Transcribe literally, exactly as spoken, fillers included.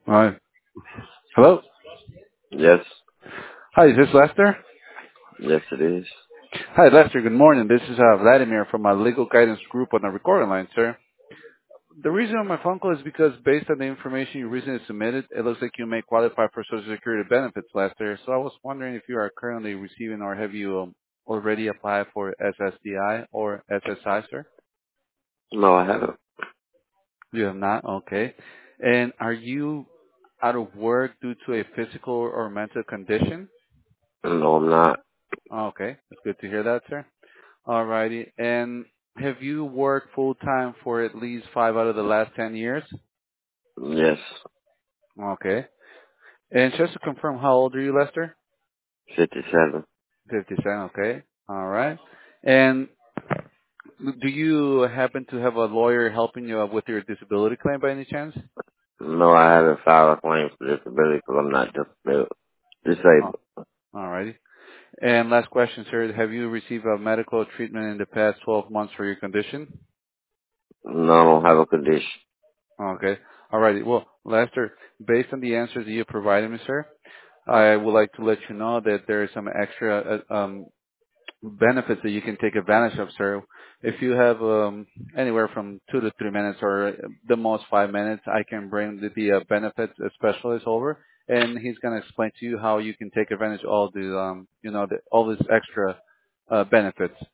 Hi. Hello. Yes, Hi, is this Lester? yes it is. Hi, Lester. Good morning. This is uh, Vladimir from our legal guidance group on the recording line, sir. The reason of my phone call is because based on the information you recently submitted, it looks like you may qualify for Social Security benefits, Lester. So I was wondering if you are currently receiving or have you um, already applied for S S D I or S S I, sir? No, I haven't. You have not? Okay. And are you out of work due to a physical or mental condition? No, I'm not. Okay. It's good to hear that, sir. Alrighty. And have you worked full time for at least five out of the last ten years? Yes, Okay. And just to confirm, how old are you, Lester? fifty-seven. fifty-seven. Okay. All right. And do you happen to have a lawyer helping you with your disability claim by any chance? No, I haven't filed a claim for disability because I'm not disabled. Oh, Disabled. alrighty. And last question, sir. Have you received a medical treatment in the past twelve months for your condition? No, I don't have a condition. Okay. Alrighty. Well, Lester, based on the answers that you provided me, sir, I would like to let you know that there is some extra uh, um, benefits that you can take advantage of, sir. If you have um, anywhere from two to three minutes or the most five minutes, I can bring the, the uh, benefits specialist over, and he's going to explain to you how you can take advantage of all the, um, you know, the, all these extra uh, benefits.